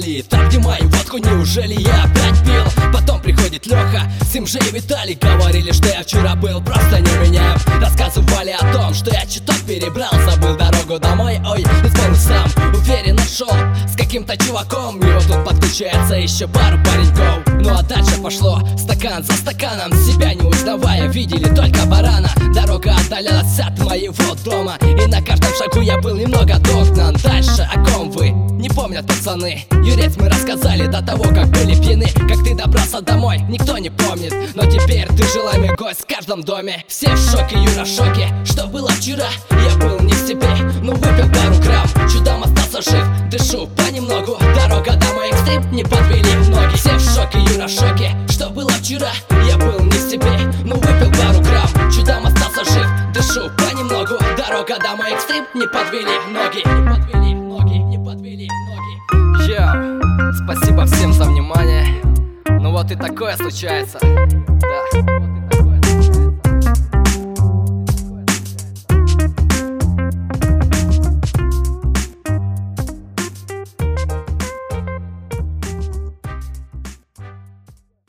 Бали. Так, где мои водку, неужели я опять пил? Потом приходит Леха, Сим же и Виталий. Говорили, что я вчера был, просто не меняю. Рассказывали о том, что я чуток перебрал. Забыл дорогу домой, ой, не вспомнил сам. Уверенно шел с каким-то чуваком. И вот тут подключается еще пару пареньков. Ну а дальше пошло стакан за стаканом. Себя не узнавая, видели только барана. Дорога отдалялась от моего дома, и на каждом шагу я был немного догнан. Дальше о ком вы? Не помнят пацаны. Юрец, мы рассказали до того, как были пьяны. Как ты добрался домой, никто не помнит. Но теперь ты желаемый гость в каждом доме. Все в шоке, Юра в шоке. Что было вчера? Я был не в себе, но выпил пару грамм. Чудом остался жив, дышу понемногу. Дорога домой, экстрим, не подвели ноги. Все в шоке, Юра в шоке. Что было вчера? Я был не в себе, но выпил пару грамм. Чудом остался жив, дышу понемногу. Дорога домой, экстрим, не подвели ноги. Не подвели ноги, не подвели ноги. Йоу, спасибо всем за внимание. Ну вот и такое случается. Да.